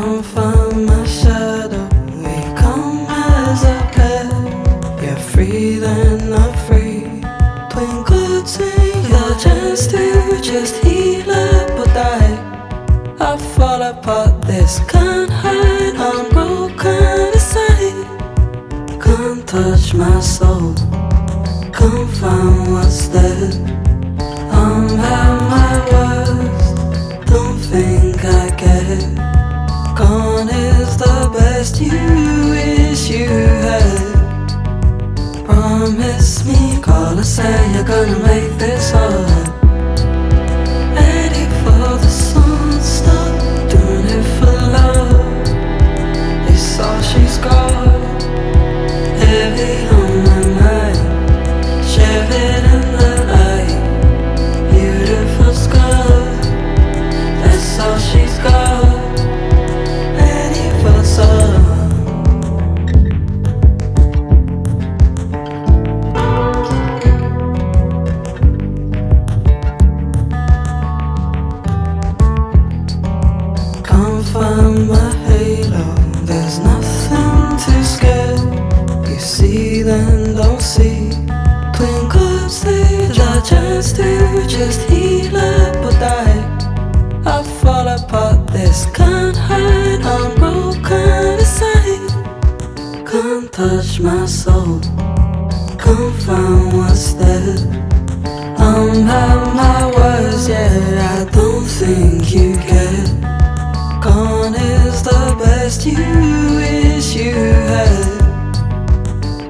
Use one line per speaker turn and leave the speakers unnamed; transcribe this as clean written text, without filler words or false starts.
Come find my shadow, we come as a pair. You're free, then not free. Twinkle in your chance to just heal up or die. I fall apart, this can't hide. I'm broken inside. Can't touch my soul. Can't find what's there. I'm at my worst. Don't think I get. Gone is the best you wish you had. Promise me, call and say you're gonna make this hard. Ready for the sun, stop doing it for love. It's all she's got, heavy on my mind. Share it in the light, beautiful scar. That's all she's got. Find my halo, there's nothing to scare. You see then don't see. Twinkles, there's a chance to just heal up or die. I fall apart, this can't hide. I'm broken inside. Can't touch my soul. Can't find what's there. I'm at my worst, yeah, I don't think you care. Gone is the best you wish you had.